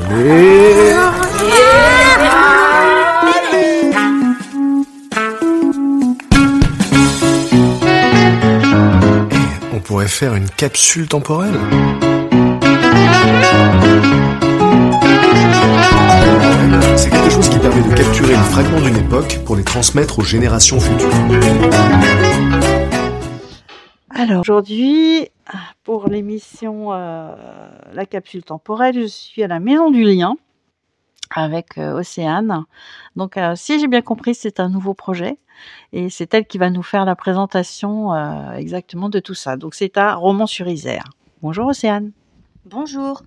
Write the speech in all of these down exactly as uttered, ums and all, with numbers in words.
Allez. On pourrait faire une capsule temporelle. C'est quelque chose qui permet de capturer les fragments d'une époque pour les transmettre aux générations futures. Alors aujourd'hui, pour l'émission euh, La capsule temporelle, je suis à la Maison du Lien avec euh, Océane. Donc euh, si j'ai bien compris, c'est un nouveau projet et c'est elle qui va nous faire la présentation euh, exactement de tout ça. Donc c'est à Romans-sur-Isère. Bonjour Océane. Bonjour.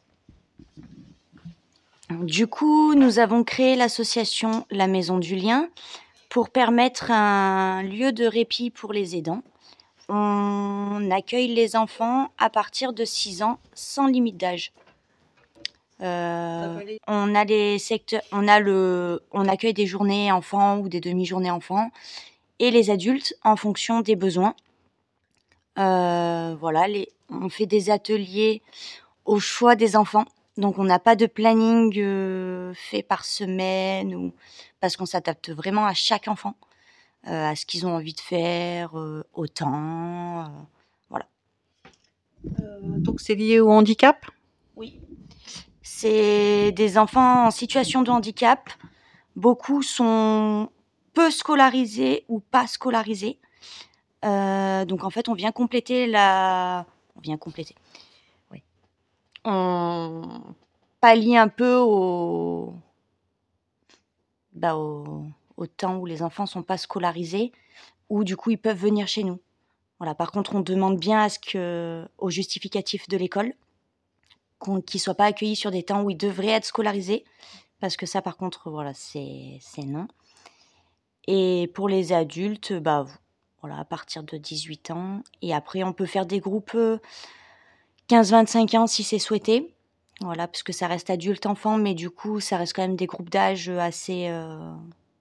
Du coup, nous avons créé l'association La Maison du Lien pour permettre un lieu de répit pour les aidants. On accueille les enfants à partir de six ans sans limite d'âge. Euh, on a les secteurs, on a le, on accueille des journées enfants ou des demi-journées enfants et les adultes en fonction des besoins. Euh, voilà, les, on fait des ateliers au choix des enfants. Donc on n'a pas de planning euh, fait par semaine ou parce qu'on s'adapte vraiment à chaque enfant, euh, à ce qu'ils ont envie de faire, euh, au temps, euh, voilà. Euh, donc c'est lié au handicap ? Oui. C'est des enfants en situation de handicap. Beaucoup sont peu scolarisés ou pas scolarisés. Euh, donc en fait, on vient compléter la, on vient compléter. Oui. On pallie un peu au, bah au, au temps où les enfants sont pas scolarisés, où du coup ils peuvent venir chez nous. Voilà. Par contre, on demande bien à ce que, au justificatif de l'école, qu'on, qu'ils soient pas accueillis sur des temps où ils devraient être scolarisés, parce que ça, par contre, voilà, c'est, c'est non. Et pour les adultes, bah voilà, à partir de dix-huit ans. Et après, on peut faire des groupes quinze vingt-cinq ans si c'est souhaité. Voilà, parce que ça reste adulte-enfant, mais du coup, ça reste quand même des groupes d'âge assez, euh,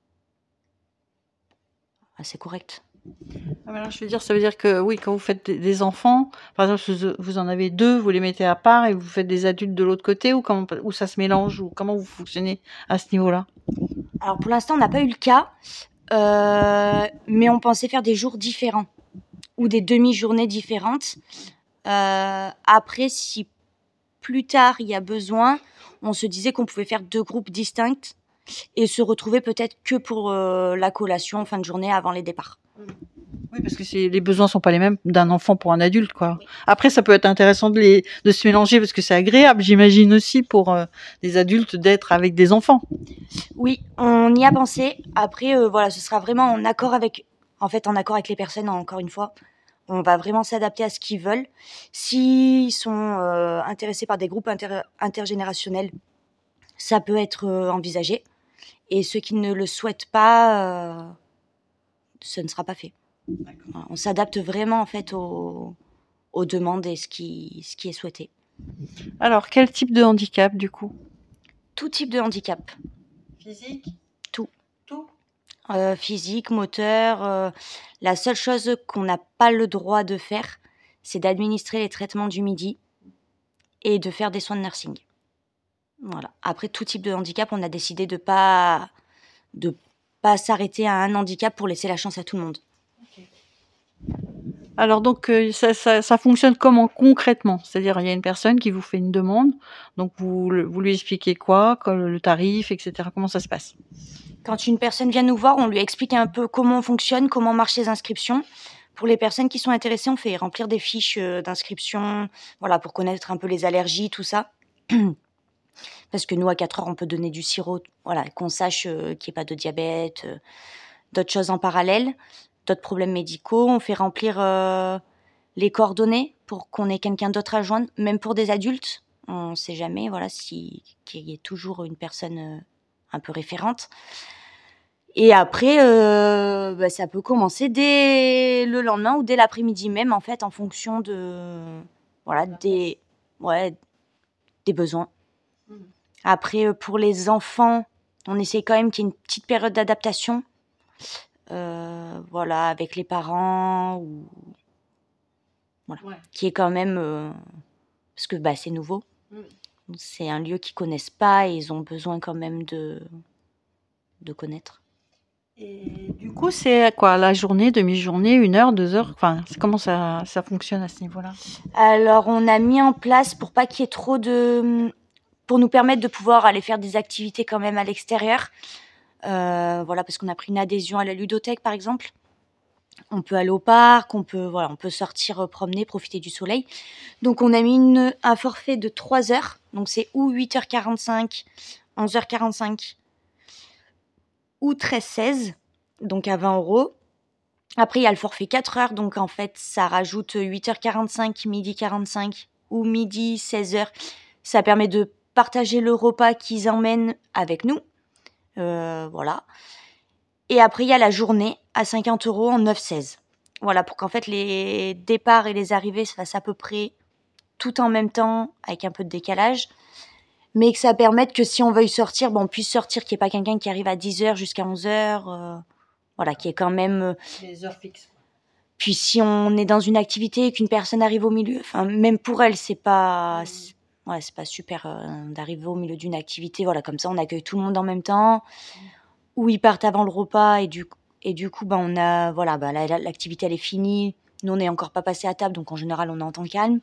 assez corrects. Alors, je veux dire, ça veut dire que oui, quand vous faites des enfants, par exemple, vous en avez deux, vous les mettez à part et vous faites des adultes de l'autre côté, ou comment, ou ça se mélange, ou comment vous fonctionnez à ce niveau-là ? Alors pour l'instant, on n'a pas eu le cas, euh, mais on pensait faire des jours différents ou des demi-journées différentes. Euh, après, si plus tard il y a besoin, on se disait qu'on pouvait faire deux groupes distincts et se retrouver peut-être que pour euh, la collation en fin de journée avant les départs. Oui, parce que c'est, les besoins sont pas les mêmes d'un enfant pour un adulte, quoi. Oui. Après, ça peut être intéressant de les, de se mélanger parce que c'est agréable, j'imagine aussi pour euh, des adultes d'être avec des enfants. Oui, on y a pensé. Après, euh, voilà, ce sera vraiment en accord avec, en fait, en accord avec les personnes. Encore une fois, on va vraiment s'adapter à ce qu'ils veulent. S'ils sont euh, intéressés par des groupes inter- intergénérationnels, ça peut être euh, envisagé. Et ceux qui ne le souhaitent pas, euh, ce ne sera pas fait. Voilà, on s'adapte vraiment en fait aux, aux demandes et ce qui, ce qui est souhaité. Alors, quel type de handicap du coup ? Tout type de handicap. Physique ? Tout. Tout ? Euh, physique, moteur. Euh, la seule chose qu'on n'a pas le droit de faire, c'est d'administrer les traitements du midi et de faire des soins de nursing. Voilà. Après, tout type de handicap, on a décidé de pas de pas s'arrêter à un handicap pour laisser la chance à tout le monde. Okay. Alors donc euh, ça, ça, ça fonctionne comment concrètement ? C'est-à-dire il y a une personne qui vous fait une demande, donc vous, vous lui expliquez quoi, le tarif, et cetera. Comment ça se passe ? Quand une personne vient nous voir, on lui explique un peu comment on fonctionne, comment marchent les inscriptions. Pour les personnes qui sont intéressées, on fait remplir des fiches d'inscription, voilà, pour connaître un peu les allergies, tout ça. Parce que nous, à quatre heures, on peut donner du sirop, voilà, qu'on sache euh, qu'il n'y ait pas de diabète, euh, d'autres choses en parallèle, d'autres problèmes médicaux. On fait remplir euh, les coordonnées pour qu'on ait quelqu'un d'autre à joindre, même pour des adultes. On ne sait jamais, voilà, si, qu'il y ait toujours une personne euh, un peu référente. Et après, euh, bah, ça peut commencer dès le lendemain ou dès l'après-midi même, en fait, en fonction de, voilà, des, ouais, des besoins. Mmh. Après, pour les enfants, on essaie quand même qu'il y ait une petite période d'adaptation, euh, voilà, avec les parents ou voilà, ouais. Qui est quand même, euh, parce que bah c'est nouveau. Mmh. C'est un lieu qu'ils connaissent pas et ils ont besoin quand même de, de connaître. Et du coup, c'est quoi, la journée, demi-journée, une heure, deux heures? Enfin, c'est- comment ça, ça fonctionne à ce niveau-là? Alors, on a mis en place pour pas qu'il y ait trop de... pour nous permettre de pouvoir aller faire des activités quand même à l'extérieur. Euh, voilà, parce qu'on a pris une adhésion à la ludothèque, par exemple. On peut aller au parc, on peut, voilà, on peut sortir euh, promener, profiter du soleil. Donc, on a mis une, un forfait de trois heures. Donc, c'est ou huit heures quarante-cinq, onze heures quarante-cinq ou treize seize, donc à vingt euros. Après, il y a le forfait quatre heures, donc en fait, ça rajoute huit heures quarante-cinq, midi quarante-cinq ou midi seize heures. Ça permet de partager le repas qu'ils emmènent avec nous. Euh, voilà. Et après, il y a la journée à cinquante euros en neuf seize. Voilà, pour qu'en fait, les départs et les arrivées se fassent à peu près tout en même temps, avec un peu de décalage. Mais que ça permette que si on veuille sortir, bon, on puisse sortir, qu'il n'y ait pas quelqu'un qui arrive à dix heures jusqu'à onze heures. Euh, voilà, qui est quand même... Euh, Les heures fixes. Puis si on est dans une activité et qu'une personne arrive au milieu, enfin même pour elle, c'est pas, c'est, ouais, c'est pas super euh, d'arriver au milieu d'une activité. Voilà, comme ça on accueille tout le monde en même temps. Ou ils partent avant le repas et du et du coup, ben on a, voilà, ben la- la- l'activité elle est finie. Nous on n'est encore pas passé à table, donc en général on est en temps calme.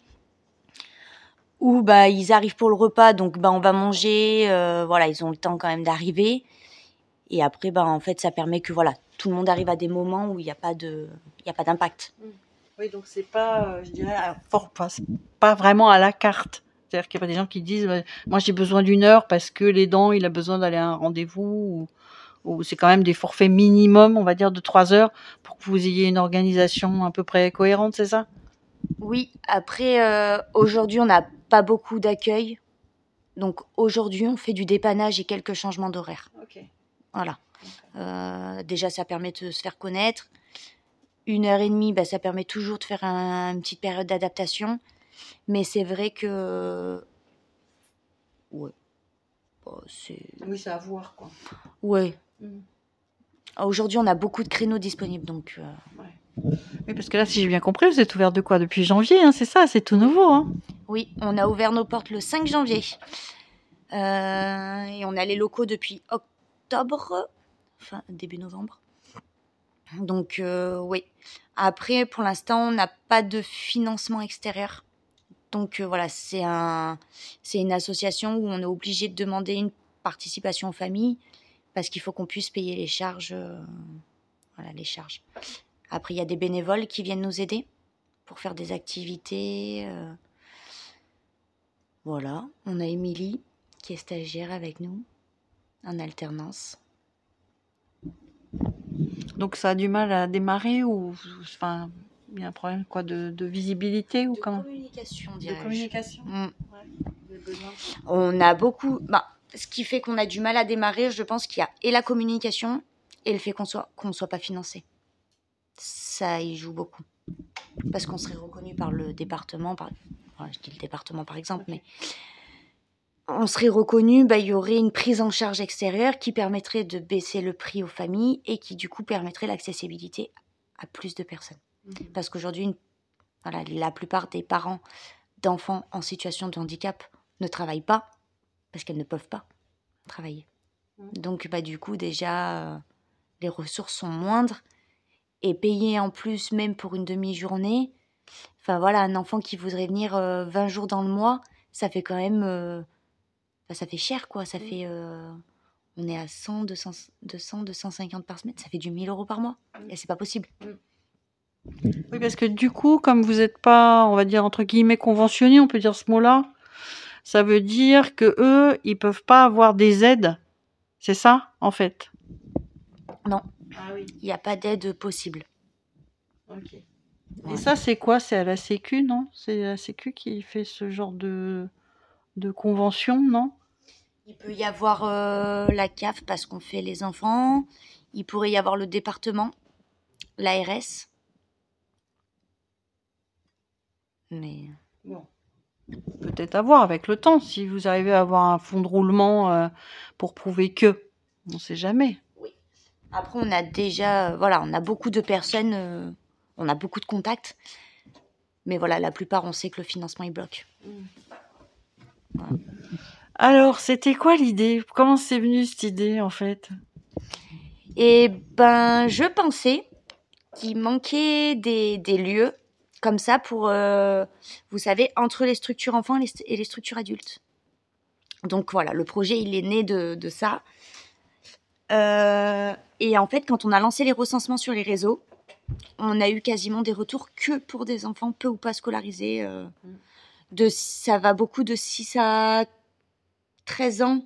Ou bah ils arrivent pour le repas, donc ben on va manger. Euh, voilà, ils ont le temps quand même d'arriver. Et après, ben en fait, ça permet que voilà, tout le monde arrive à des moments où il n'y a pas de, il y a pas d'impact. Oui, donc c'est pas, euh, je dirais, à fort, pas, c'est pas vraiment à la carte. C'est-à-dire qu'il y a pas des gens qui disent, bah, moi j'ai besoin d'une heure parce que l'aidant il a besoin d'aller à un rendez-vous, ou, ou c'est quand même des forfaits minimum, on va dire, de trois heures pour que vous ayez une organisation à peu près cohérente, c'est ça? Oui, après, euh, aujourd'hui, on n'a pas beaucoup d'accueil. Donc, aujourd'hui, on fait du dépannage et quelques changements d'horaire. Ok. Voilà. Euh, déjà, ça permet de se faire connaître. Une heure et demie, bah, ça permet toujours de faire un- une petite période d'adaptation. Mais c'est vrai que... Ouais. Bah, c'est... Oui, c'est à voir, quoi. Ouais. Mm. Aujourd'hui, on a beaucoup de créneaux disponibles. Donc, euh, Oui, parce que là, si j'ai bien compris, vous êtes ouvert de quoi? Depuis janvier, hein, c'est ça, c'est tout nouveau, hein? oui, on a ouvert nos portes le cinq janvier. Euh, et on a les locaux depuis octobre, enfin début novembre. Donc euh, oui. Après, pour l'instant, on n'a pas de financement extérieur. Donc euh, voilà, c'est un, c'est une association où on est obligé de demander une participation aux familles parce qu'il faut qu'on puisse payer les charges. Euh, voilà, les charges. Après, il y a des bénévoles qui viennent nous aider pour faire des activités. Euh, voilà, on a Émilie qui est stagiaire avec nous en alternance. Donc ça a du mal à démarrer, ou enfin il y a un problème quoi de, de visibilité ou De comment? communication, De dirais-je. communication. Mm. Ouais. On a beaucoup... Bah, ce qui fait qu'on a du mal à démarrer, je pense qu'il y a et la communication et le fait qu'on soit, qu'on ne soit pas financé. Ça y joue beaucoup. Parce qu'on serait reconnu par le département, par... Enfin, je dis le département par exemple, okay. mais on serait reconnu, bah, il y aurait une prise en charge extérieure qui permettrait de baisser le prix aux familles et qui du coup permettrait l'accessibilité à plus de personnes. Mmh. Parce qu'aujourd'hui, une... voilà, la plupart des parents d'enfants en situation de handicap ne travaillent pas parce qu'elles ne peuvent pas travailler. Mmh. Donc bah, du coup déjà, euh, les ressources sont moindres et payer en plus même pour une demi-journée, enfin voilà, un enfant qui voudrait venir euh, vingt jours dans le mois, ça fait quand même... Euh, ça fait cher, quoi. Ça mmh. fait... Euh, on est à cent, deux cents, deux cents, deux cent cinquante par semaine. Ça fait du mille euros par mois. Mmh. Et c'est pas possible. Mmh. Oui, parce que du coup, comme vous n'êtes pas, on va dire, entre guillemets, conventionné, on peut dire ce mot-là, ça veut dire que eux, ils peuvent pas avoir des aides. C'est ça, en fait? Non. Ah oui. Il n'y a pas d'aide possible. Ok. Ouais. Et ça, c'est quoi? C'est à la Sécu, non? C'est la Sécu qui fait ce genre de, de convention, non? Il peut y avoir euh, la C A F parce qu'on fait les enfants. Il pourrait y avoir le département, l'A R S. Mais... Bon. Peut-être à voir avec le temps, si vous arrivez à avoir un fonds de roulement euh, pour prouver que. On ne sait jamais. Oui. Après, on a déjà... Euh, voilà, on a beaucoup de personnes... Euh, on a beaucoup de contacts. Mais voilà, la plupart, on sait que le financement, il bloque. Mmh. Voilà. Alors, c'était quoi l'idée? Comment c'est venu cette idée, en fait? Et ben, je pensais qu'il manquait des, des lieux comme ça pour, euh, vous savez, entre les structures enfants et les, et les structures adultes. Donc voilà, le projet, il est né de, de ça. Euh, et en fait, quand on a lancé les recensements sur les réseaux, on a eu quasiment des retours que pour des enfants peu ou pas scolarisés. Euh, de, ça va beaucoup de six à treize ans.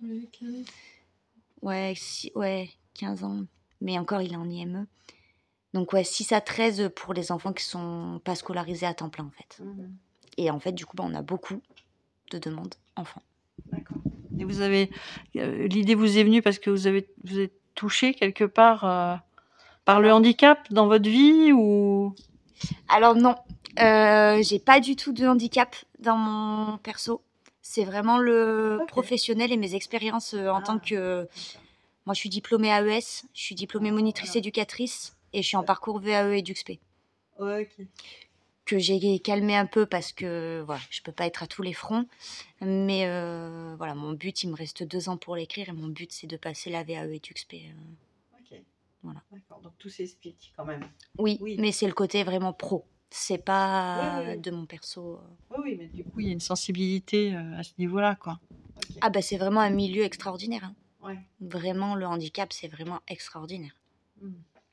Ouais, si, ouais, quinze ans. Mais encore, il est en I M E. Donc ouais, six à treize pour les enfants qui sont pas scolarisés à temps plein, en fait. Mhm. Et en fait, du coup, bah, on a beaucoup de demandes enfants. D'accord. Et vous avez... euh, l'idée vous est venue parce que vous avez vous êtes touché quelque part euh, par le handicap dans votre vie ou... Alors non, euh, j'ai pas du tout de handicap dans mon perso. C'est vraiment le Ok. professionnel et mes expériences euh, en Ah, tant que... Moi, je suis diplômée A E S, je suis diplômée monitrice éducatrice et je suis en parcours V A E EduxP. Ouais, ok. Que j'ai calmé un peu parce que voilà, je peux pas être à tous les fronts. Mais euh, voilà, mon but, il me reste deux ans pour l'écrire et mon but, c'est de passer la V A E EduxP. euh. Ok. Voilà. D'accord, donc tout s'explique quand même. Oui, Oui. mais c'est le côté vraiment pro. C'est pas Oui, oui, oui. de mon perso. euh. Oui, oui, mais du coup, il y a une sensibilité euh, à ce niveau-là, quoi. Ok. Ah bah c'est vraiment un milieu extraordinaire. hein. Ouais. Vraiment, le handicap, c'est vraiment extraordinaire. Mm.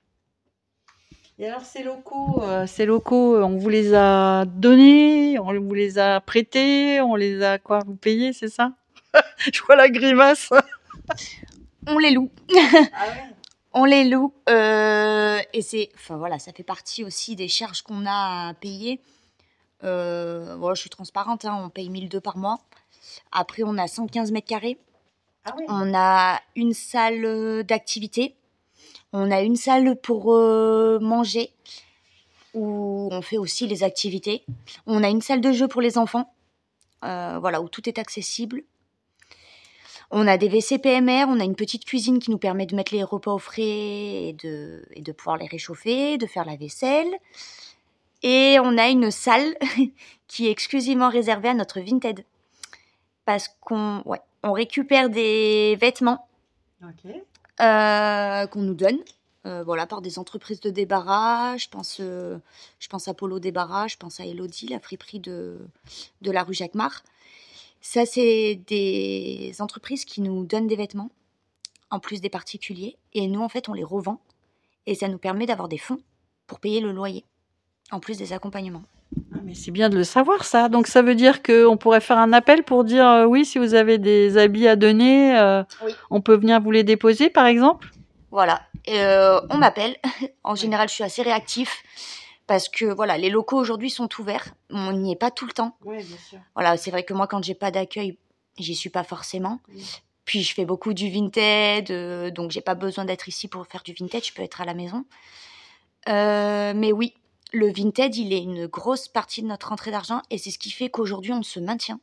Et alors, ces locaux, euh, ces locaux, on vous les a donnés, on vous les a prêtés, on les a quoi? Vous payez, c'est ça? Je vois la grimace. On les loue. Ah ouais. On les loue. euh, et c'est... Enfin voilà, ça fait partie aussi des charges qu'on a à payer. Euh, voilà, je suis transparente, hein, on paye mille deux par mois. Après, on a cent quinze mètres carrés. Ah oui. On a une salle d'activité. On a une salle pour euh, manger, où on fait aussi les activités. On a une salle de jeu pour les enfants, euh, voilà, où tout est accessible. On a des W C P M R, on a une petite cuisine qui nous permet de mettre les repas au frais et de, et de pouvoir les réchauffer, de faire la vaisselle. Et on a une salle qui est exclusivement réservée à notre Vinted. Parce qu'on ouais, on récupère des vêtements Ok. euh, qu'on nous donne. Euh, voilà, par des entreprises de débarras. Je pense, euh, je pense à Polo Débarras, je pense à Elodie, la friperie de, de la rue Jacquemart. Ça, c'est des entreprises qui nous donnent des vêtements, en plus des particuliers. Et nous, en fait, on les revend. Et ça nous permet d'avoir des fonds pour payer le loyer, en plus des accompagnements. Ah, mais c'est bien de le savoir, ça. Donc, ça veut dire qu'on pourrait faire un appel pour dire euh, oui, si vous avez des habits à donner, euh, Oui. on peut venir vous les déposer, par exemple. Voilà, euh, on m'appelle. En général, je suis assez réactif parce que voilà, les locaux aujourd'hui sont ouverts. On n'y est pas tout le temps. Oui, bien sûr. Voilà, c'est vrai que moi, quand j'ai pas d'accueil, j'y suis pas forcément. Oui. Puis je fais beaucoup du vintage, euh, donc j'ai pas besoin d'être ici pour faire du vintage. Je peux être à la maison. Euh, mais oui, le vintage, il est une grosse partie de notre rentrée d'argent et c'est ce qui fait qu'aujourd'hui, on se maintient.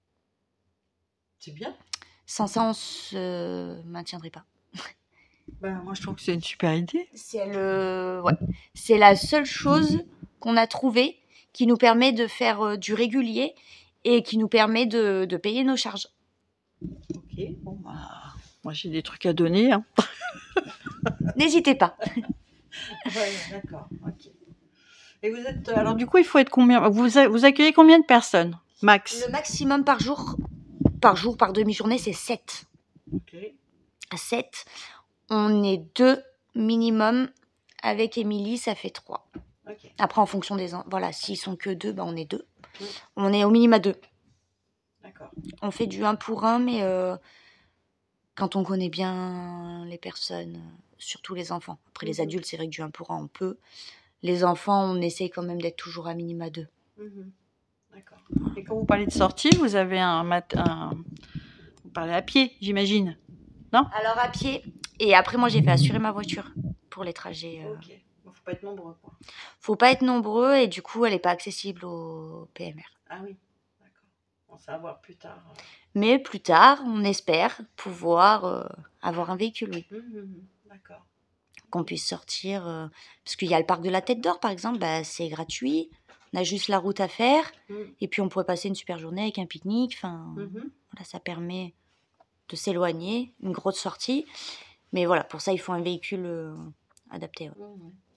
C'est bien. Sans ça, on se maintiendrait pas. Ben, moi, je trouve que c'est une super idée. C'est le, ouais. C'est la seule chose qu'on a trouvée qui nous permet de faire euh, du régulier et qui nous permet de, de payer nos charges. Ok. Bon, bah, moi, j'ai des trucs à donner. Hein. N'hésitez pas. Ouais, d'accord. Ok. Et vous êtes. Alors, du coup, il faut être combien? Vous, a- vous accueillez combien de personnes, max? Le maximum par jour, par jour, par demi-journée, c'est sept. Ok. sept. On est deux minimum. Avec Émilie, ça fait trois. Ok. Après, en fonction des... en- Voilà, s'ils sont que deux, bah, on est deux. Oui. On est au minimum à deux. D'accord. On fait du un pour un, mais euh, quand on connaît bien les personnes, euh, surtout les enfants. Après, les Mhm. adultes, c'est vrai que du un pour un, on peut. Les enfants, on essaye quand même d'être toujours à minima deux. Mhm. D'accord. Et quand vous parlez de sortie, vous avez un, mat- un... Vous parlez à pied, j'imagine. Alors, à pied. Et après, moi, j'ai fait assurer ma voiture pour les trajets. euh. Ok. Bon, faut pas être nombreux, quoi. Faut pas être nombreux et du coup, elle n'est pas accessible au P M R. Ah oui. D'accord. On va voir plus tard. Mais plus tard, on espère pouvoir euh, avoir un véhicule, oui. Mhm. D'accord. Qu'on puisse sortir. euh, Parce qu'il y a le parc de la Tête d'Or, par exemple, bah, c'est gratuit. On a juste la route à faire. Mhm. Et puis, on pourrait passer une super journée avec un pique-nique. Enfin, Mhm. Voilà, ça permet de s'éloigner, une grosse sortie. Mais voilà, pour ça, il faut un véhicule euh, adapté. Ouais.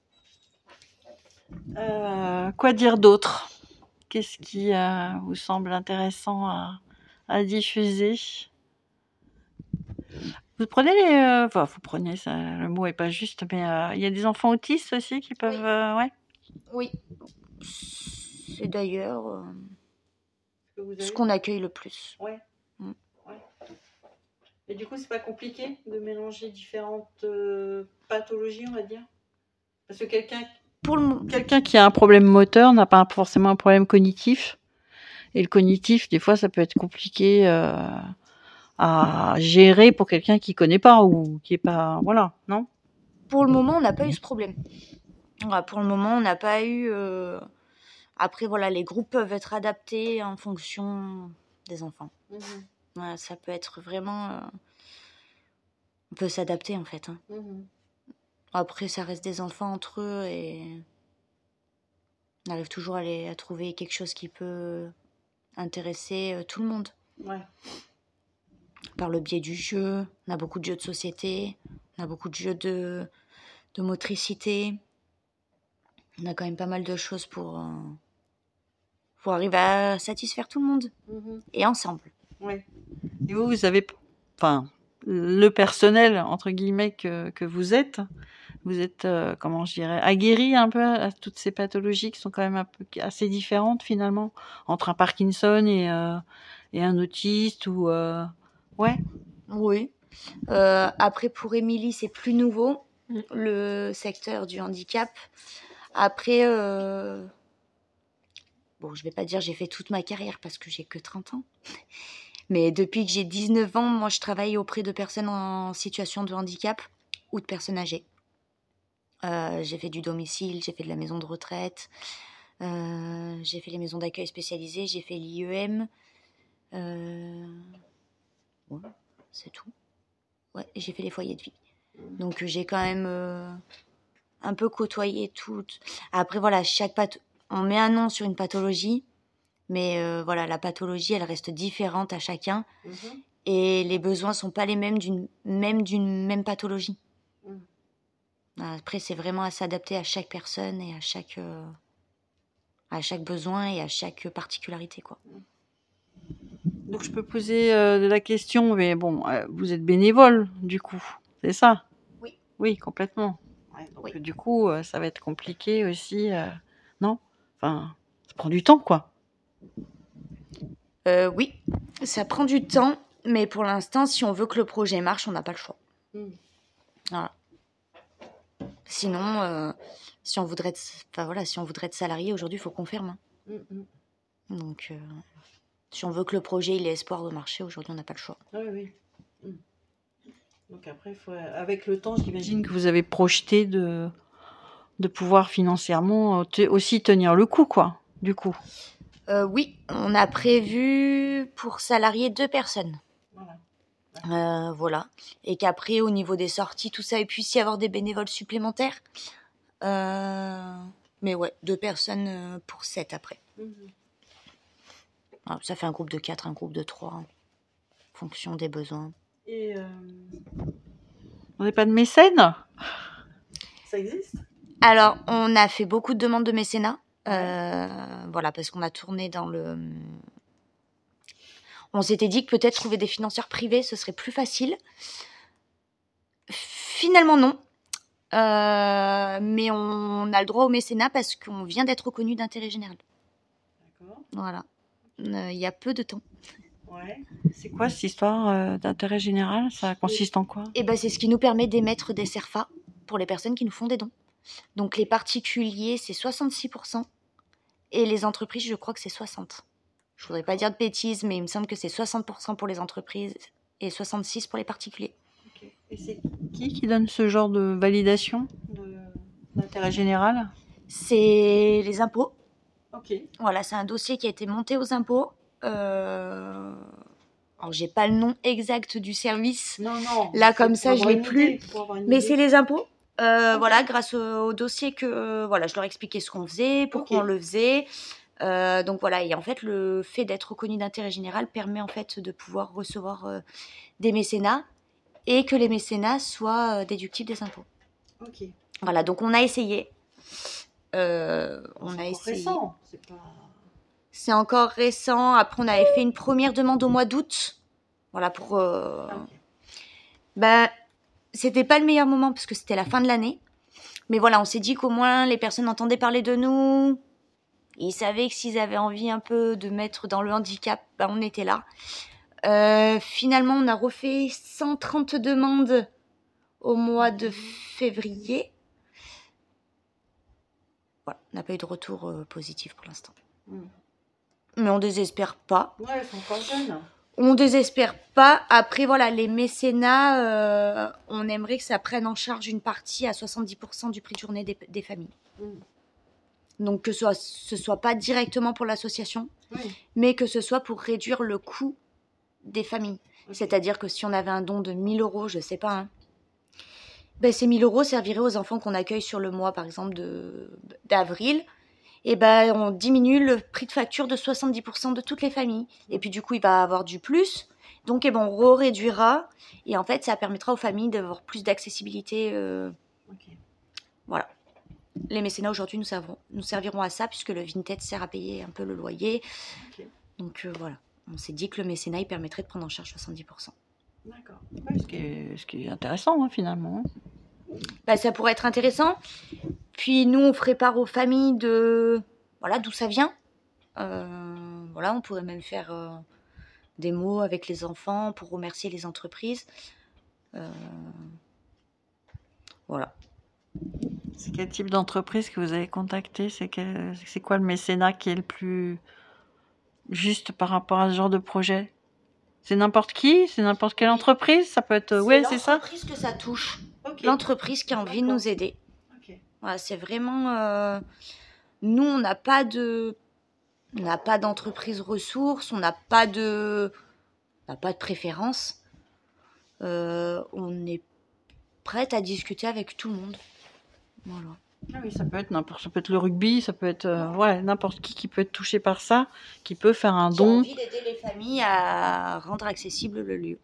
Euh, quoi dire d'autre? Qu'est-ce qui euh, vous semble intéressant à, à diffuser? Vous prenez les... euh, Enfin, vous prenez, ça, le mot est pas juste, mais euh, il y a des enfants autistes aussi qui peuvent... Oui. euh, ouais. Oui. C'est d'ailleurs euh, Que vous ce avez qu'on accueille le plus. Ouais. Mm. Ouais. Et du coup, c'est pas compliqué de mélanger différentes euh, pathologies, on va dire? Parce que quelqu'un Pour le mo- quelqu'un qui a un problème moteur n'a pas forcément un problème cognitif. Et le cognitif, des fois, ça peut être compliqué euh, à gérer pour quelqu'un qui connaît pas ou qui est pas... Voilà, non? Pour le moment, on n'a pas eu ce problème. Voilà, pour le moment, on n'a pas eu... euh, Après, voilà, les groupes peuvent être adaptés en fonction des enfants. Mhm. Voilà, ça peut être vraiment... euh, On peut s'adapter, en fait. hein. Mhm. Après, ça reste des enfants entre eux et on arrive toujours à, les, à trouver quelque chose qui peut intéresser euh, tout le monde. Ouais. Par le biais du jeu, on a beaucoup de jeux de société, on a beaucoup de jeux de, de motricité. On a quand même pas mal de choses pour, euh, pour arriver à satisfaire tout le monde. Mhm. Et ensemble. Ouais. Et vous, vous avez... Enfin, le personnel, entre guillemets, que, que vous êtes, vous êtes, euh, comment je dirais, aguerri un peu à toutes ces pathologies qui sont quand même un peu assez différentes, finalement, entre un Parkinson et, euh, et un autiste ou... euh, Ouais. Oui. Euh, après, pour Émilie, c'est plus nouveau, Mm. le secteur du handicap. Après, euh... bon, je vais pas dire j'ai fait toute ma carrière parce que j'ai que trente ans. Mais depuis que j'ai dix-neuf ans, moi, je travaille auprès de personnes en situation de handicap ou de personnes âgées. Euh, j'ai fait du domicile, j'ai fait de la maison de retraite, euh, j'ai fait les maisons d'accueil spécialisées, j'ai fait l'I E M. Euh... Ouais, c'est tout. Ouais, et j'ai fait les foyers de vie. Donc j'ai quand même euh, un peu côtoyé toutes. Après voilà, chaque path... on met un nom sur une pathologie, mais euh, voilà, la pathologie, elle reste différente à chacun. Mhm. Et les besoins sont pas les mêmes d'une même d'une même pathologie. Mhm. Après, c'est vraiment à s'adapter à chaque personne et à chaque euh, à chaque besoin et à chaque particularité, quoi. Donc je peux poser euh, la question, mais bon, euh, vous êtes bénévole, du coup, c'est ça? Oui. Oui, complètement. Ouais, donc Oui. euh, du coup, euh, ça va être compliqué aussi, euh, non? Enfin, ça prend du temps, quoi. Euh, oui, ça prend du temps, mais pour l'instant, si on veut que le projet marche, on n'a pas le choix. Mm. Voilà. Sinon, euh, si on voudrait être, enfin voilà, si on voudrait être salarié aujourd'hui, il faut qu'on ferme. hein. Mm, mm. Donc, euh, si on veut que le projet il ait espoir de marcher, aujourd'hui, on n'a pas le choix. Ah oui, oui. Mm. Donc après, faut, avec le temps, j'imagine que vous avez projeté de, de pouvoir financièrement te- aussi tenir le coup, quoi, du coup. Euh, oui, on a prévu pour salarier deux personnes. Voilà. Euh, voilà. Et qu'après, au niveau des sorties, tout ça, il puisse y avoir des bénévoles supplémentaires. Euh, Mais ouais, deux personnes euh, pour sept après. Mhm. Alors, ça fait un groupe de quatre, un groupe de trois, en fonction des besoins. Et euh, on n'est pas de mécène? Ça existe? Alors, on a fait beaucoup de demandes de mécénat. Euh, voilà, parce qu'on a tourné dans le... On s'était dit que peut-être trouver des financeurs privés, ce serait plus facile. Finalement, non. Euh, mais on a le droit au mécénat parce qu'on vient d'être reconnu d'intérêt général. D'accord. Voilà. Euh, Il y a peu de temps. Ouais. C'est quoi cette histoire euh, d'intérêt général? Ça consiste en quoi? Et ben, c'est ce qui nous permet d'émettre des CERFA pour les personnes qui nous font des dons. Donc les particuliers, c'est soixante-six pour cent. Et les entreprises, je crois que c'est soixante. Je voudrais pas dire de bêtises, mais il me semble que c'est soixante pour cent pour les entreprises et soixante-six pour cent pour les particuliers. Okay. Et c'est qui qui donne ce genre de validation de- d'intérêt général? C'est les impôts. Ok. Voilà, c'est un dossier qui a été monté aux impôts. Euh... Alors, j'ai pas le nom exact du service. Non, non. Là, comme ça, je l'ai plus. Mais c'est les impôts. Euh, Ok. Voilà, grâce au, au dossier que... euh, voilà, je leur expliquais ce qu'on faisait, pourquoi Ok. on le faisait. Euh, donc voilà, et en fait, le fait d'être reconnu d'intérêt général permet en fait de pouvoir recevoir euh, des mécénats et que les mécénats soient euh, déductibles des impôts. Ok. Voilà, donc on a essayé. Euh, on C'est a encore essayé. récent. C'est pas... C'est encore récent. Après, on avait fait une première demande au mois d'août. Voilà, pour. Euh... Ah, ok. Bah, c'était pas le meilleur moment parce que c'était la fin de l'année. Mais voilà, on s'est dit qu'au moins les personnes entendaient parler de nous. Ils savaient que s'ils avaient envie un peu de mettre dans le handicap, bah, on était là. Euh, finalement, on a refait cent trente demandes au mois de février. Voilà, on n'a pas eu de retour euh, positif pour l'instant. Mm. Mais on désespère pas. Ouais, ils sont encore jeunes. On désespère pas. Après, voilà, les mécénats, euh, on aimerait que ça prenne en charge une partie à soixante-dix pour cent du prix de journée des, des familles. Mm. Donc que ce soit, ce soit pas directement pour l'association, Oui. mais que ce soit pour réduire le coût des familles. Ok. C'est-à-dire que si on avait un don de mille euros, je sais pas, hein, ben ces mille euros serviraient aux enfants qu'on accueille sur le mois, par exemple, de, d'avril. Et ben on diminue le prix de facture de soixante-dix pour cent de toutes les familles. Et puis du coup, il va avoir du plus. Donc eh ben, on réduira. Et en fait, ça permettra aux familles d'avoir plus d'accessibilité. Euh, Ok. voilà. Les mécénats aujourd'hui nous, serviront, nous serviront à ça, puisque le Vinted sert à payer un peu le loyer. Ok. Donc euh, voilà. On s'est dit que le mécénat, il permettrait de prendre en charge soixante-dix pour cent. D'accord. Ouais, ce, qui est, ce qui est intéressant, hein, finalement. Ben, ça pourrait être intéressant. Puis nous, on ferait part aux familles de voilà, d'où ça vient. Euh, voilà, on pourrait même faire euh, des mots avec les enfants pour remercier les entreprises. Euh, voilà. C'est quel type d'entreprise que vous avez contacté? C'est, quel, c'est quoi le mécénat qui est le plus juste par rapport à ce genre de projet? C'est n'importe qui? C'est n'importe quelle Oui. entreprise? Ça peut être... C'est Ouais, c'est ça? l'entreprise que ça touche. Ok. L'entreprise qui a envie de D'accord. nous aider. Ok. Voilà, c'est vraiment... euh, nous, on n'a pas de... On n'a pas d'entreprise ressources, on n'a pas de... On n'a pas de préférence. Euh, on est prête à discuter avec tout le monde. Voilà. Ah oui, ça peut être n'importe, ça peut être le rugby, ça peut être euh, ouais, n'importe qui qui peut être touché par ça, qui peut faire un Qui a don. envie d'aider les familles à rendre accessible le lieu.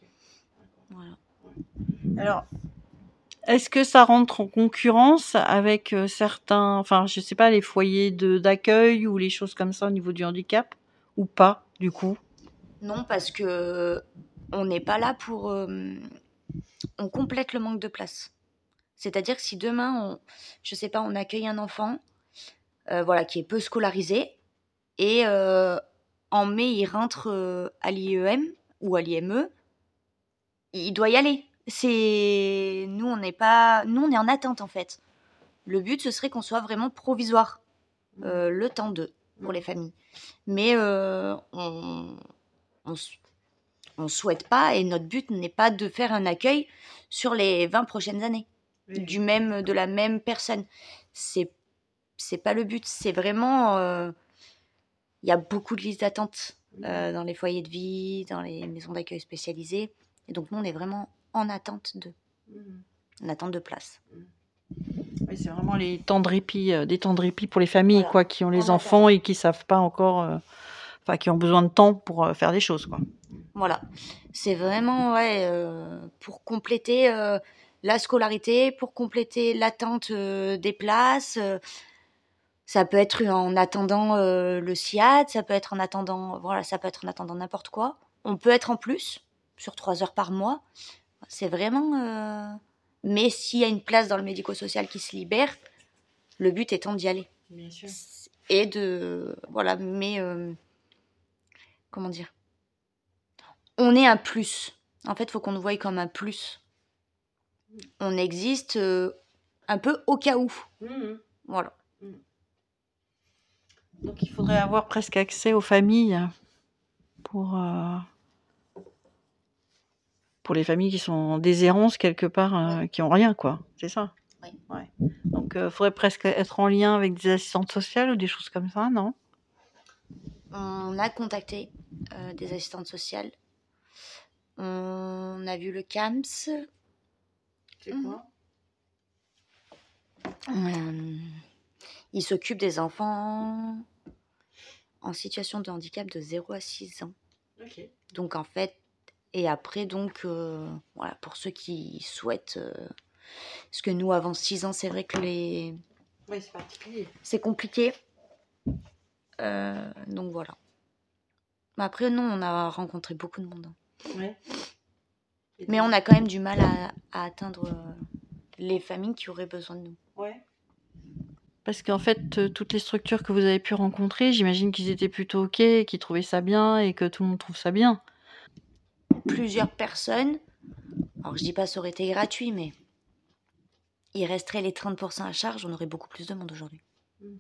Voilà. Alors, est-ce que ça rentre en concurrence avec euh, certains, enfin, je sais pas, les foyers de, d'accueil ou les choses comme ça au niveau du handicap ou pas, du coup? Non, parce que on n'est pas là pour... euh, on complète le manque de place. C'est-à-dire que si demain, on, je sais pas, on accueille un enfant euh, voilà, qui est peu scolarisé et euh, en mai, il rentre euh, à l'I E M ou à l'I M E, il doit y aller. C'est... Nous, on n'est pas... Nous, on est en attente, en fait. Le but, ce serait qu'on soit vraiment provisoire. Euh, le temps de pour les familles. Mais euh, on... On, on souhaite pas et notre but n'est pas de faire un accueil sur les vingt prochaines années Oui. du même de la même personne. C'est c'est pas le but, c'est vraiment il euh, y a beaucoup de listes d'attente euh, dans les foyers de vie, dans les maisons d'accueil spécialisées et donc nous on est vraiment en attente de en attente de place. Oui, c'est vraiment les temps de répit, euh, des temps de répit pour les familles, Voilà. quoi, qui ont les En enfants attendant. et qui savent pas encore, euh, enfin, qui ont besoin de temps pour euh, faire des choses, quoi. Voilà, c'est vraiment ouais, euh, pour compléter euh, la scolarité, pour compléter l'attente euh, des places. Euh, ça peut être en attendant euh, le S I A D, ça peut être en attendant, voilà, ça peut être en attendant n'importe quoi. On peut être en plus sur trois heures par mois. C'est vraiment. Euh... Mais s'il y a une place dans le médico-social qui se libère, le but étant d'y aller. Bien sûr. Et de voilà, mais euh... comment dire? On est un plus. En fait, il faut qu'on nous voie comme un plus. On existe euh, un peu au cas où. Mmh. Voilà. Donc il faudrait avoir presque accès aux familles pour, euh, pour les familles qui sont en déshérence quelque part, euh, qui ont rien, quoi. C'est ça? Oui. Ouais. Donc il euh, faudrait presque être en lien avec des assistantes sociales ou des choses comme ça, non? On a contacté euh, des assistantes sociales. On a vu le C A M S. C'est quoi? Euh, il s'occupe des enfants en situation de handicap de zéro à six ans. Ok. Donc en fait, et après donc, euh, voilà, pour ceux qui souhaitent, euh, parce que nous avant six ans, c'est vrai que les... Oui, c'est particulier. c'est compliqué. Euh, donc voilà. Mais après, non, on a rencontré beaucoup de monde. hein. Ouais. Mais on a quand même du mal à, à atteindre euh, les familles qui auraient besoin de nous. Ouais. Parce qu'en fait, euh, toutes les structures que vous avez pu rencontrer, j'imagine qu'ils étaient plutôt OK, qu'ils trouvaient ça bien et que tout le monde trouve ça bien. Plusieurs personnes, alors je dis pas ça aurait été gratuit, mais il resterait les trente pour cent à charge, on aurait beaucoup plus de monde aujourd'hui. Mm.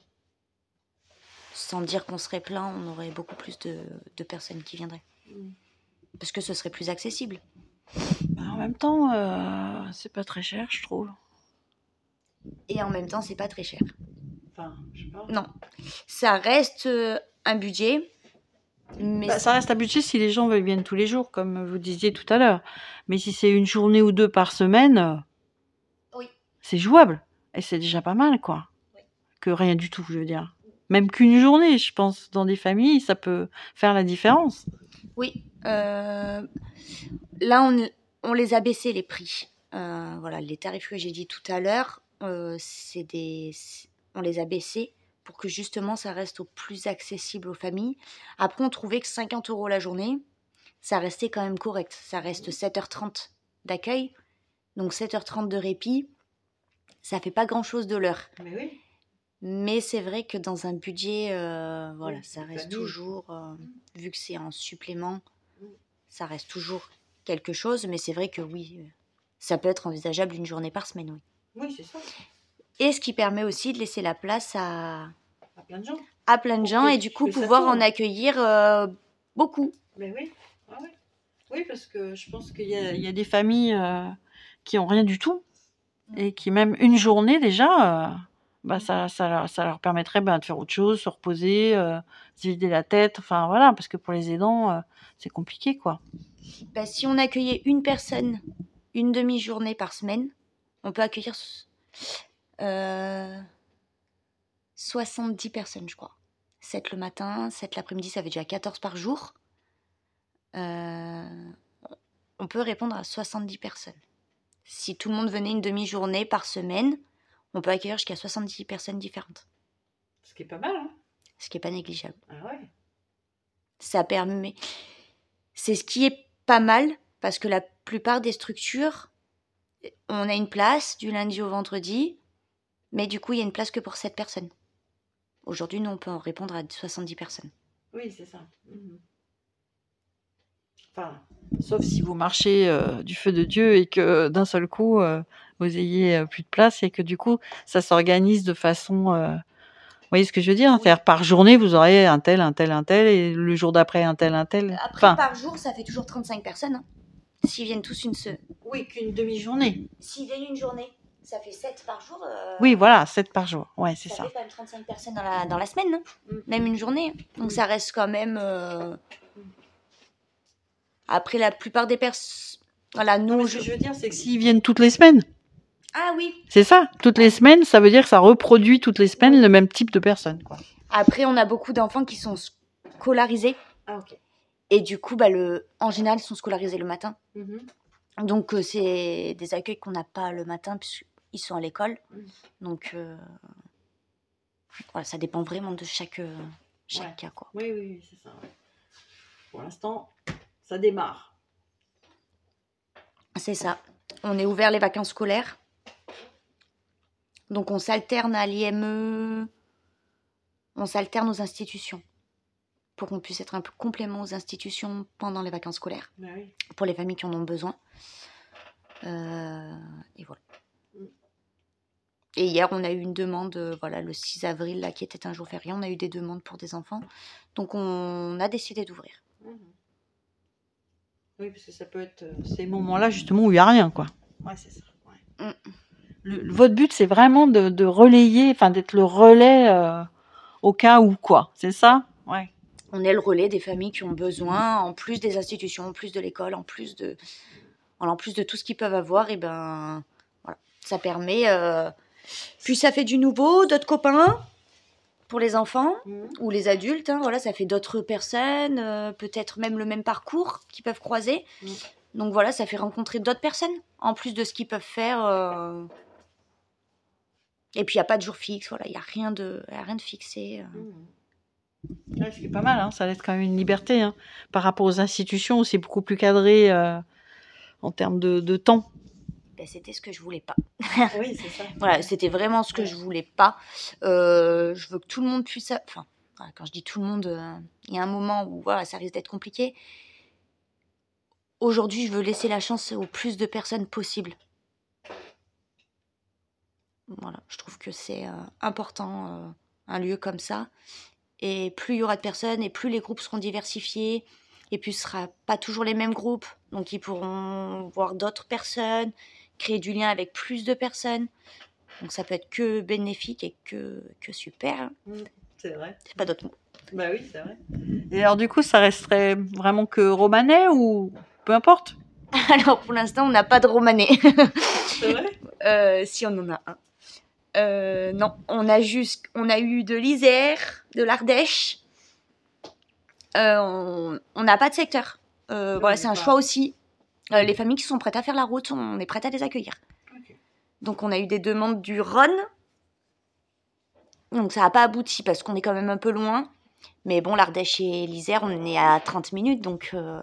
Sans dire qu'on serait plein, on aurait beaucoup plus de, de personnes qui viendraient. Mm. Parce que ce serait plus accessible. Bah, en même temps, euh, c'est pas très cher, je trouve. Et en même temps, c'est pas très cher. Enfin, je sais pas. Non. Ça reste euh, un budget. Mais Bah, ça reste un budget si les gens veulent viennent tous les jours, comme vous disiez tout à l'heure. Mais si c'est une journée ou deux par semaine, euh, Oui. c'est jouable. Et c'est déjà pas mal, quoi. Oui. Que rien du tout, je veux dire. Même qu'une journée, je pense, dans des familles, ça peut faire la différence. Oui. Euh, là, on, on les a baissés, les prix. Euh, voilà, les tarifs que j'ai dit tout à l'heure, euh, c'est des, on les a baissés pour que justement ça reste au plus accessible aux familles. Après, on trouvait que cinquante euros la journée, ça restait quand même correct. Ça reste sept heures trente d'accueil, donc sept heures trente de répit, ça fait pas grand-chose de l'heure. Mais oui. Mais c'est vrai que dans un budget, euh, voilà, Oui, ça une reste famille. toujours, euh, vu que c'est en supplément, ça reste toujours quelque chose. Mais c'est vrai que oui, euh, ça peut être envisageable une journée par semaine, oui. Oui, c'est ça. Et ce qui permet aussi de laisser la place à, À plein de gens. à plein de Pour gens que- et du coup que ça pouvoir en tourne. accueillir euh, beaucoup. Mais oui. Ah ouais. Oui, parce que je pense qu'il y a, il y a des familles euh, qui ont rien du tout et qui même une journée déjà, euh, bah ça, ça, leur- ça leur permettrait bah, de faire autre chose, se reposer, euh, se vider la tête. Enfin voilà, parce que pour les aidants, euh, c'est compliqué quoi. Bah, si on accueillait une personne une demi-journée par semaine, on peut accueillir euh, soixante-dix personnes, je crois. sept le matin, sept l'après-midi, ça fait déjà quatorze par jour. Euh, on peut répondre à soixante-dix personnes. Si tout le monde venait une demi-journée par semaine, on peut accueillir jusqu'à soixante-dix personnes différentes. Ce qui est pas mal, hein. Ce qui n'est pas négligeable. Ah ouais. Ça permet... C'est ce qui est pas mal, parce que la plupart des structures, on a une place du lundi au vendredi, mais du coup, il y a une place que pour sept personnes. Aujourd'hui, nous, on peut en répondre à soixante-dix personnes. Oui, c'est ça. Mhm. Enfin, sauf si vous marchez euh, du feu de Dieu et que d'un seul coup, euh, vous ayez euh, plus de place et que du coup, ça s'organise de façon... euh, Vous voyez ce que je veux dire? Oui. C'est-à-dire par journée, vous aurez un tel, un tel, un tel, et le jour d'après, un tel, un tel. Après, Enfin, par jour, ça fait toujours trente-cinq personnes. Hein. S'ils viennent tous une seule. oui, qu'une demi-journée. S'ils viennent une journée, ça fait sept par jour. euh, Oui, voilà, sept par jour. Ouais, c'est Ça, ça. fait quand même trente-cinq personnes dans la, dans la semaine, hein. Mm. Même une journée. Donc Mm. ça reste quand même... euh, Après, la plupart des personnes... Voilà, Non, nous... mais ce je- que je veux dire, c'est que s'ils viennent toutes les semaines, Ah oui. c'est ça. Toutes les semaines, ça veut dire que ça reproduit toutes les semaines le même type de personnes, quoi. Après, on a beaucoup d'enfants qui sont scolarisés. Ah, ok. Et du coup, bah, le... en général, ils sont scolarisés le matin. Mm-hmm. Donc, euh, c'est des accueils qu'on n'a pas le matin, puisqu'ils sont à l'école. Mm. Donc, euh, voilà, ça dépend vraiment de chaque, euh, chaque Ouais. cas, quoi. Oui, oui, oui, c'est ça. Ouais. Pour l'instant, ça démarre. C'est ça. On est ouvert les vacances scolaires. Donc, on s'alterne à l'I M E. On s'alterne aux institutions. Pour qu'on puisse être un peu complément aux institutions pendant les vacances scolaires. Bah oui. Pour les familles qui en ont besoin. Euh, et voilà. Mm. Et hier, on a eu une demande, euh, voilà, le six avril, là, qui était un jour férié. On a eu des demandes pour des enfants. Donc, on a décidé d'ouvrir. Mhm. Oui, parce que ça peut être euh, ces moments-là, justement, où il n'y a rien, quoi. Ouais, c'est ça. Ouais. Mm. Le- le- votre but, c'est vraiment de, de relayer, enfin, d'être le relais euh, au cas où, quoi. C'est ça? Ouais. On est le relais des familles qui ont besoin, en plus des institutions, en plus de l'école, en plus de, voilà, en plus de tout ce qu'ils peuvent avoir. Et ben, voilà, ça permet. Euh... Puis ça fait du nouveau, d'autres copains. pour les enfants Mmh. ou les adultes. Hein, voilà, ça fait d'autres personnes, euh, peut-être même le même parcours qui peuvent croiser. Mmh. Donc voilà, ça fait rencontrer d'autres personnes en plus de ce qu'ils peuvent faire. euh. Et puis il n'y a pas de jour fixe, voilà, il n'y a rien de, y a rien de fixé. euh. Mmh. Ouais, ce qui est pas mal, hein. Ça laisse quand même une liberté, hein, par rapport aux institutions où c'est beaucoup plus cadré euh, en termes de, de temps. Ben, c'était ce que je voulais pas. Oui, c'est ça. Voilà, c'était vraiment ce que je voulais pas. Euh, je veux que tout le monde puisse. Enfin, voilà, quand je dis tout le monde, euh, il y a un moment où voilà, ça risque d'être compliqué. Aujourd'hui, je veux laisser la chance au plus de personnes possible. Voilà, je trouve que c'est euh, important, euh, un lieu comme ça. Et plus il y aura de personnes, et plus les groupes seront diversifiés, et puis ce ne sera pas toujours les mêmes groupes. Donc ils pourront voir d'autres personnes, créer du lien avec plus de personnes. Donc ça peut être que bénéfique et que, que super. Hein. Mmh, c'est vrai. C'est pas d'autre mot. Bah oui, c'est vrai. Et alors du coup, ça resterait vraiment que romanais ou peu importe? Alors pour l'instant, on n'a pas de romanais. C'est vrai? Euh, si on en a un. Euh, non, on a juste, on a eu de l'Isère, de l'Ardèche. Euh, on on n'a pas de secteur. Euh, Oui, voilà, c'est un d'accord. choix aussi. Euh, les familles qui sont prêtes à faire la route, on est prête à les accueillir. Ok. Donc on a eu des demandes du Rhône. Donc ça n'a pas abouti parce qu'on est quand même un peu loin. Mais bon, l'Ardèche et l'Isère, on est à trente minutes. Donc, euh,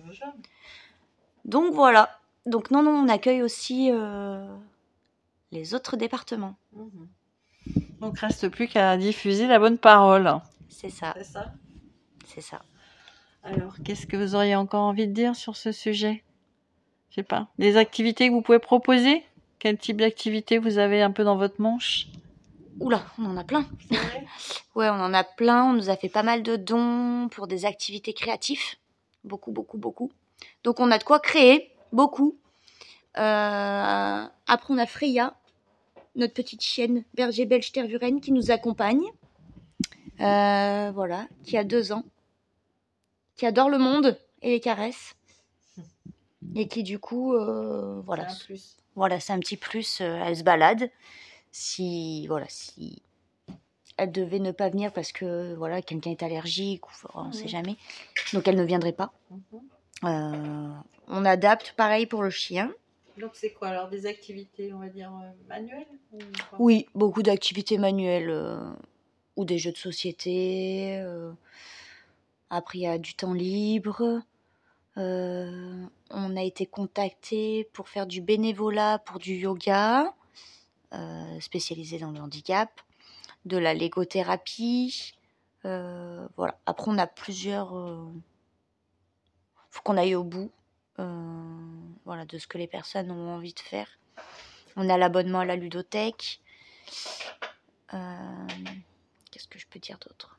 donc voilà. Donc non, non, on accueille aussi euh, les autres départements. Mmh. Donc reste plus qu'à diffuser la bonne parole. C'est ça, C'est ça. c'est ça. Alors, qu'est-ce que vous auriez encore envie de dire sur ce sujet? Je sais pas. Les activités que vous pouvez proposer? Quel type d'activité vous avez un peu dans votre manche? Oula, on en a plein. C'est vrai? Ouais, on en a plein. On nous a fait pas mal de dons pour des activités créatives. Beaucoup, beaucoup, beaucoup. Donc on a de quoi créer, beaucoup. Euh, après, on a Freya, notre petite chienne berger belge tervuren qui nous accompagne. Euh, voilà, qui a deux ans. Qui adore le monde et les caresses. Et qui du coup, euh, voilà, C'est un plus. voilà, c'est un petit plus. euh, elle se balade. Si, voilà, si elle devait ne pas venir parce que voilà, quelqu'un est allergique ou on ne sait Mhm. jamais, donc elle ne viendrait pas. Mhm. Euh, on adapte pareil pour le chien. Donc c'est quoi alors des activités, on va dire euh, manuelles ou quoi? Oui, beaucoup d'activités manuelles euh, ou des jeux de société. euh. Après, il y a du temps libre. Euh, on a été contacté pour faire du bénévolat pour du yoga, euh, spécialisé dans le handicap, de la légothérapie. Euh, voilà. Après, on a plusieurs. Euh... faut qu'on aille au bout euh, voilà, de ce que les personnes ont envie de faire. On a l'abonnement à la ludothèque. Euh, Qu'est-ce que je peux dire d'autre?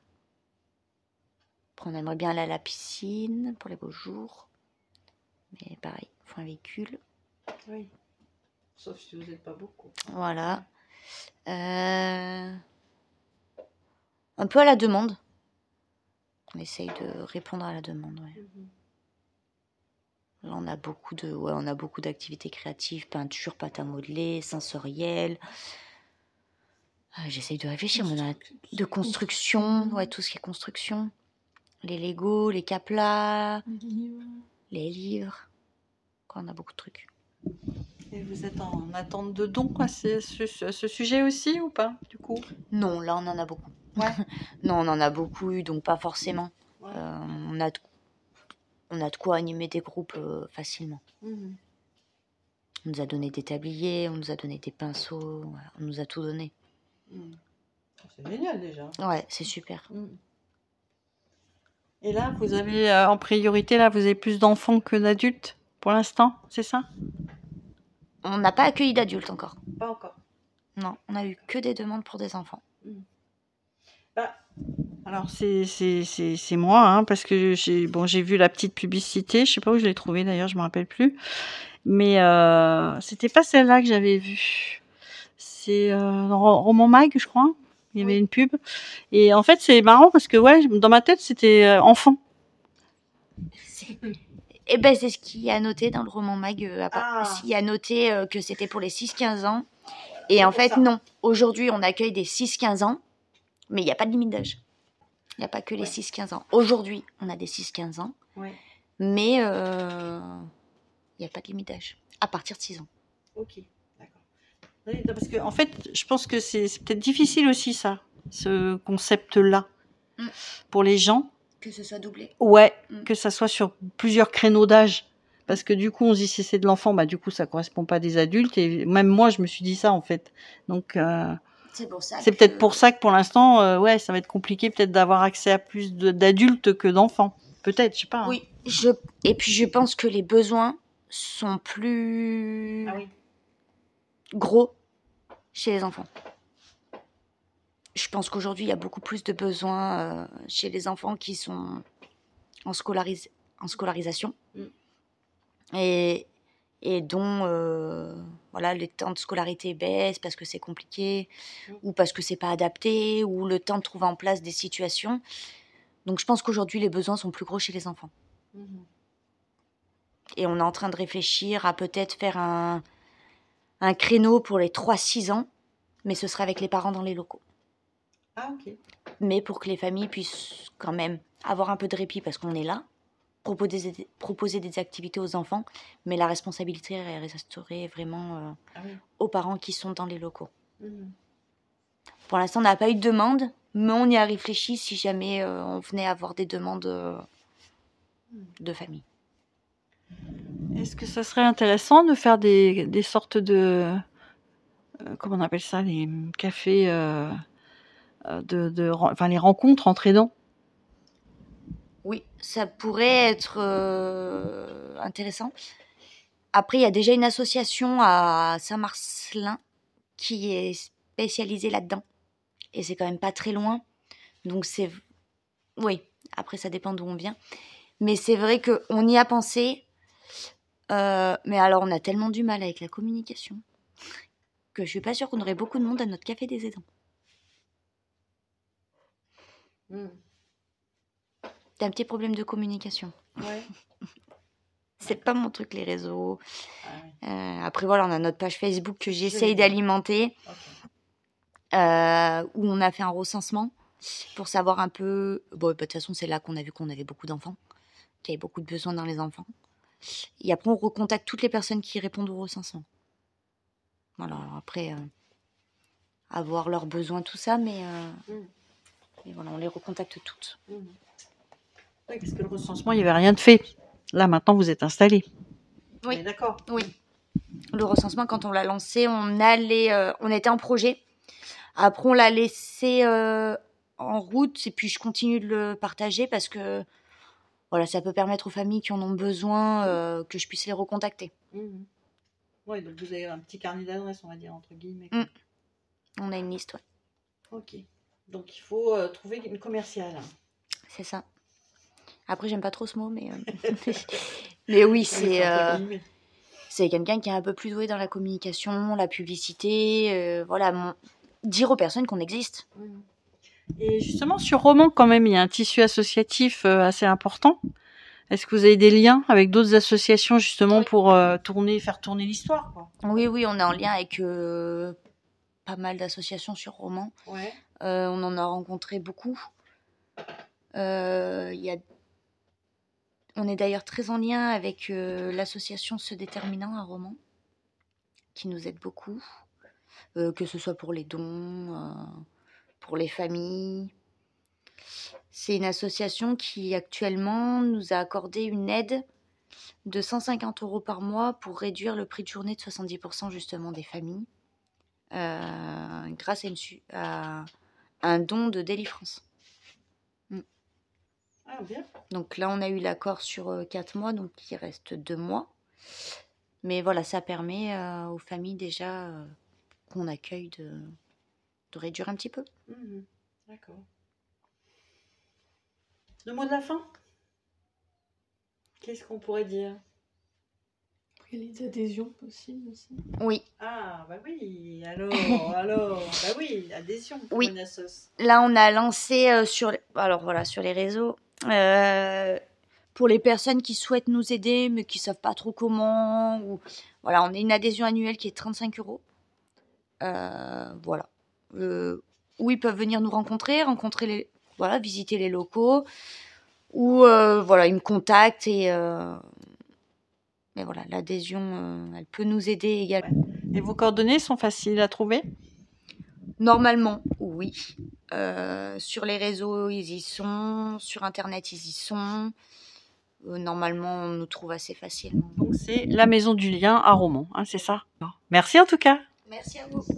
Après, on aimerait bien aller à la piscine pour les beaux jours. Mais pareil, il faut un véhicule. Oui. Sauf si vous n'êtes pas beaucoup. Voilà. Euh, Un peu à la demande. On essaye de répondre à la demande. Ouais. Mhm. Là, on a beaucoup de, ouais, on a beaucoup d'activités créatives, peinture, pâte à modeler, sensoriel. Euh, J'essaye de réfléchir, mais on a de construction, ouais, tout ce qui est construction. Les Lego, les Caplas, les livres. Quoi, on a beaucoup de trucs. Et vous êtes en attente de dons à ce, ce- ce sujet aussi ou pas, du coup? Non, là, on en a beaucoup. Ouais. Non, on en a beaucoup eu, donc pas forcément. Ouais. Euh, on, a de, on a de quoi animer des groupes euh, facilement. Mhm. On nous a donné des tabliers, on nous a donné des pinceaux, ouais, on nous a tout donné. Mhm. C'est génial déjà. Ouais, c'est super. Mhm. Et là, vous avez euh, en priorité, là, vous avez plus d'enfants que d'adultes pour l'instant, c'est ça? On n'a pas accueilli d'adultes encore. Pas encore. Non, on a eu que des demandes pour des enfants. Bah, alors c'est c'est c'est c'est moi hein, parce que j'ai bon j'ai vu la petite publicité, je sais pas où je l'ai trouvée d'ailleurs, je me rappelle plus. Mais euh, c'était pas celle-là que j'avais vue. C'est euh, dans Ro- Roman Mag, je crois. Il y avait Oui. une pub. Et en fait, c'est marrant parce que ouais, dans ma tête, c'était euh, enfant. Et ben c'est ce qui a noté dans le roman mag. Euh, à part- Ah. Il y a noté euh, que c'était pour les six quinze ans. Et en fait, non. Aujourd'hui, on accueille des six quinze ans. Mais il n'y a pas de limite d'âge. Il n'y a pas que les Ouais. six quinze ans. Aujourd'hui, on a des six quinze ans, Ouais. mais euh, il n'y a pas de limite d'âge. À partir de six ans. Ok, d'accord. Oui, non, parce que en fait, je pense que c'est c'est peut-être difficile aussi ça, ce concept-là, Mm. pour les gens. Que ce soit doublé. Ouais, Mm. que ça soit sur plusieurs créneaux d'âge. Parce que du coup, on se dit si c'est de l'enfant, bah du coup, ça correspond pas à des adultes. Et même moi, je me suis dit ça en fait. Donc, euh, C'est pour ça c'est que... peut-être pour ça que pour l'instant, euh, ouais, ça va être compliqué peut-être d'avoir accès à plus de- d'adultes que d'enfants. Peut-être, je sais pas. Hein. Oui, je... et puis je pense que les besoins sont plus Ah oui. gros chez les enfants. Je pense qu'aujourd'hui, il y a beaucoup plus de besoins euh, chez les enfants qui sont en, scolaris... en scolarisation. Mm. Et, et dont euh, voilà, les temps de scolarité baissent parce que c'est compliqué, Mm. ou parce que c'est pas adapté, ou le temps de trouver en place des situations. Donc je pense qu'aujourd'hui, les besoins sont plus gros chez les enfants. Mhm. Et on est en train de réfléchir à peut-être faire un, un créneau pour les trois six ans, mais ce sera avec les parents dans les locaux. Ah ok. Mais pour que les familles puissent quand même avoir un peu de répit parce qu'on est là, proposer des, proposer des activités aux enfants, mais la responsabilité resterait vraiment euh, Ah oui. aux parents qui sont dans les locaux. Mhm. Pour l'instant, on n'a pas eu de demande, mais on y a réfléchi si jamais euh, on venait avoir des demandes euh, de famille. Est-ce que ça serait intéressant de faire des, des sortes de... euh, comment on appelle ça, les cafés... euh, euh, de, de, ren- enfin, les rencontres entre aidants? Oui, ça pourrait être euh, intéressant. Après, il y a déjà une association à Saint-Marcelin qui est spécialisée là-dedans. Et c'est quand même pas très loin. Donc c'est... Oui, après ça dépend d'où on vient. Mais c'est vrai qu'on y a pensé. Euh, mais alors on a tellement du mal avec la communication que je suis pas sûre qu'on aurait beaucoup de monde à notre café des aidants. Mm. T'as un petit problème de communication. Ouais. C'est pas mon truc, les réseaux. Ah ouais. Euh, après voilà, on a notre page Facebook que j'essaye bien. d'alimenter. Ok. Euh, où on a fait un recensement pour savoir un peu... Bon, de toute façon, c'est là qu'on a vu qu'on avait beaucoup d'enfants, qu'il y avait beaucoup de besoins dans les enfants. Et après, on recontacte toutes les personnes qui répondent au recensement. Voilà, alors après, euh, avoir leurs besoins, tout ça, mais, euh, Mm. mais voilà, on les recontacte toutes. Mm. Oui, parce que le recensement, il n'y avait rien de fait. Là, maintenant, vous êtes installés. Oui. Mais d'accord. Oui. Le recensement, quand on l'a lancé, on allait, euh, on était en projet. Après, on l'a laissé euh, en route et puis je continue de le partager parce que voilà, ça peut permettre aux familles qui en ont besoin euh, que je puisse les recontacter. Mm. Oui, donc vous avez un petit carnet d'adresses, on va dire, entre guillemets. Mm. On a une liste, ouais. Ok. Donc, il faut euh, trouver une commerciale. C'est ça. Après, j'aime pas trop ce mot, mais... euh, mais oui, c'est... euh, c'est quelqu'un qui est un peu plus doué dans la communication, la publicité, euh, voilà, mon- dire aux personnes qu'on existe. Mm. Et justement, sur Romans, quand même, il y a un tissu associatif euh, assez important. Est-ce que vous avez des liens avec d'autres associations, justement, Oui. pour euh, tourner, faire tourner l'histoire, quoi? Oui, oui, on est en lien avec euh, pas mal d'associations sur Romans. Ouais. Euh, on en a rencontré beaucoup. Euh, il y a... On est d'ailleurs très en lien avec euh, l'association Se Déterminant à Romans, qui nous aide beaucoup, euh, que ce soit pour les dons, euh, pour les familles. C'est une association qui actuellement nous a accordé une aide de cent cinquante euros par mois pour réduire le prix de journée de soixante-dix pour cent justement des familles, euh, grâce à, une su- à un don de Délifrance. Ah, bien. Donc là, on a eu l'accord sur euh, quatre mois, donc il reste deux mois. Mais voilà, ça permet euh, aux familles déjà euh, qu'on accueille de, de réduire un petit peu. Mhm. D'accord. Le mot de la fin? Qu'est-ce qu'on pourrait dire? Il y a les adhésions possibles aussi. Oui, Ah, bah oui, alors, alors, bah oui, adhésion pour Oui. une assoce. là, on a lancé euh, sur, alors, voilà, sur les réseaux euh, pour les personnes qui souhaitent nous aider mais qui ne savent pas trop comment. Ou, voilà, on a une adhésion annuelle qui est trente-cinq euros. Euh, voilà. Euh, où ils peuvent venir nous rencontrer, rencontrer les, voilà, visiter les locaux, ou euh, voilà, ils me contactent et euh, mais voilà, l'adhésion, euh, elle peut nous aider également. Et vos coordonnées sont faciles à trouver ? Normalement, oui. Euh, sur les réseaux, ils y sont. Sur Internet, ils y sont. Euh, normalement, on nous trouve assez facilement. Donc c'est la Maison du Lien à Romans, hein, c'est ça ? Merci en tout cas. Merci à vous.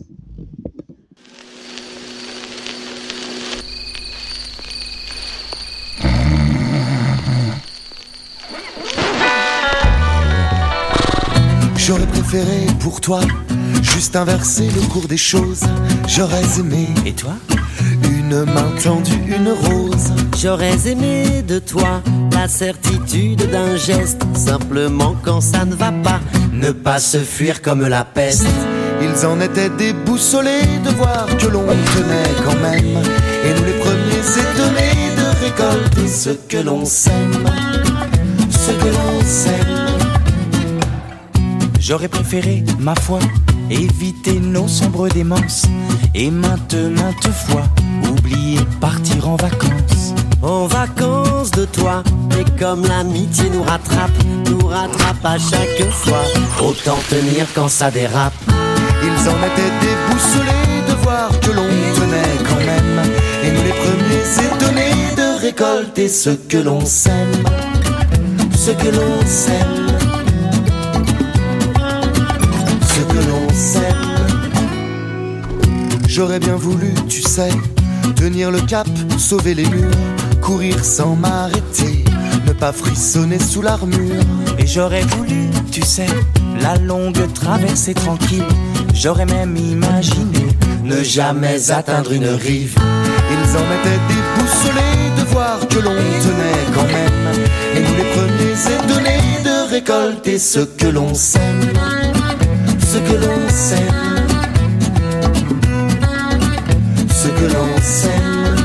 J'aurais préféré pour toi juste inverser le cours des choses. J'aurais aimé, Et toi ? une main tendue, une rose. J'aurais aimé de toi la certitude d'un geste. Simplement quand ça ne va pas, ne pas se fuir comme la peste. Ils en étaient déboussolés de voir que l'on tenait quand même. Et nous les premiers étonnés de récolter ce que l'on sème. Ce que l'on sème. J'aurais préféré, ma foi, éviter nos sombres démences. Et maintes, maintes fois, oublier partir en vacances. En vacances de toi, et comme l'amitié nous rattrape, nous rattrape à chaque fois. Autant tenir quand ça dérape. Ils en étaient déboussolés de voir que l'on tenait quand même. Et nous les premiers étonnés de récolter ce que l'on sème. Ce que l'on sème. Ce que l'on sème. J'aurais bien voulu, tu sais, tenir le cap, sauver les murs, courir sans m'arrêter, ne pas frissonner sous l'armure. Et j'aurais voulu, tu sais, la longue traversée tranquille. J'aurais même imaginé ne jamais atteindre une rive. Ils en étaient déboussolés de voir que l'on tenait quand même. Et nous les premiers étonnés de récolter ce que l'on sème. Ce que l'on sème. Ce que l'on sème.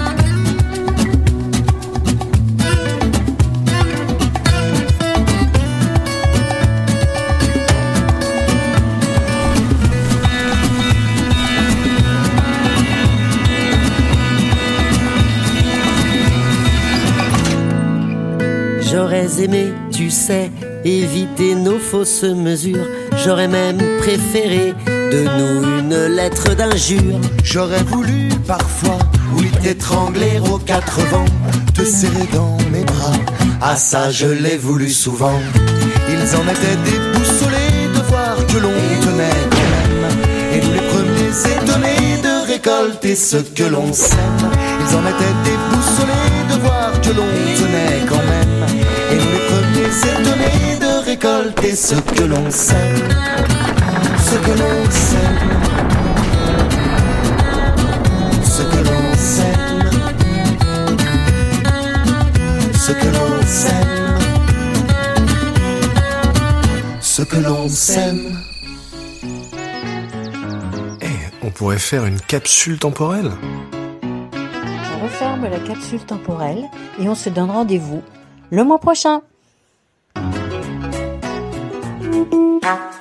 J'aurais aimé, tu sais, éviter nos fausses mesures. J'aurais même préféré de nous une lettre d'injure. J'aurais voulu parfois, oui, t'étrangler aux quatre vents, te serrer dans mes bras. Ah ça je l'ai voulu souvent. Ils en étaient déboussolés de voir que l'on tenait quand même. Et nous les premiers étonnés de récolter ce que l'on sème. Ils en étaient déboussolés de voir que l'on tenait quand même. Et nous les premiers étonnés de récolter ce que l'on sème. Ce que l'on sème. Ce que l'on sème. Ce que l'on sème. Ce que l'on sème. Eh, on pourrait faire une capsule temporelle ? On referme la capsule temporelle et on se donne rendez-vous le mois prochain.